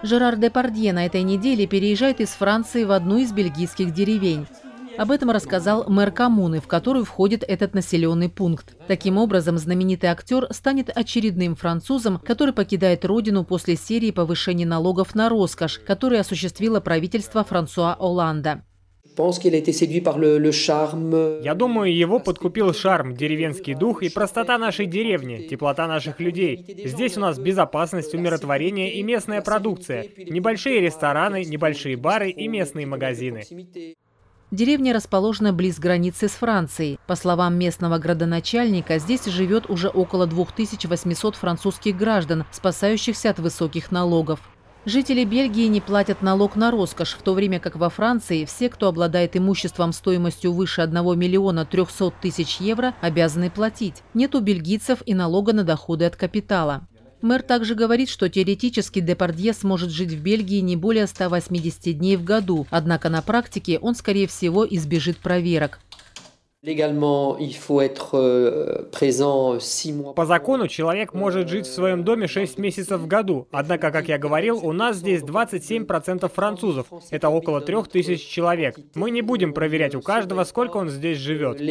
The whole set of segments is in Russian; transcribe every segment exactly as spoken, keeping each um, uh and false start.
Жерар Депардье на этой неделе переезжает из Франции в одну из бельгийских деревень. Об этом рассказал мэр коммуны, в которую входит этот населенный пункт. Таким образом, знаменитый актер станет очередным французом, который покидает родину после серии повышений налогов на роскошь, которые осуществило правительство Франсуа Олланда. Я думаю, его подкупил шарм, деревенский дух и простота нашей деревни, теплота наших людей. Здесь у нас безопасность, умиротворение и местная продукция. Небольшие рестораны, небольшие бары и местные магазины. Деревня расположена близ границы с Францией. По словам местного градоначальника, здесь живет уже около двух тысяч восьмисот французских граждан, спасающихся от высоких налогов. Жители Бельгии не платят налог на роскошь, в то время как во Франции все, кто обладает имуществом стоимостью выше одного миллиона трёхсот тысяч евро, обязаны платить. Нет у бельгийцев и налога на доходы от капитала. Мэр также говорит, что теоретически Депардье сможет жить в Бельгии не более ста восьмидесяти дней в году, однако на практике он, скорее всего, избежит проверок. По закону человек может жить в своем доме шесть месяцев в году, однако, как я говорил, у нас здесь двадцать семь процентов французов, это около трёх тысяч человек. Мы не будем проверять у каждого, сколько он здесь живет.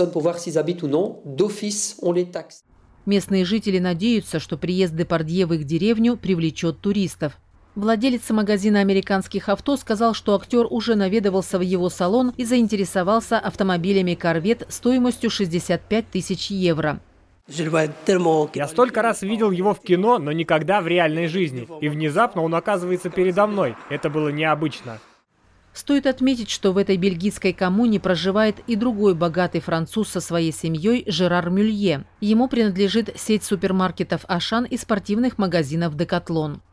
Местные жители надеются, что приезд Депардье в их деревню привлечет туристов. Владелец магазина американских авто сказал, что актер уже наведывался в его салон и заинтересовался автомобилями Corvette стоимостью шестьдесят пять тысяч евро. Я столько раз видел его в кино, но никогда в реальной жизни. И внезапно он оказывается передо мной. Это было необычно. Стоит отметить, что в этой бельгийской коммуне проживает и другой богатый француз со своей семьей Жерар Мюлье. Ему принадлежит сеть супермаркетов «Ашан» и спортивных магазинов «Декатлон».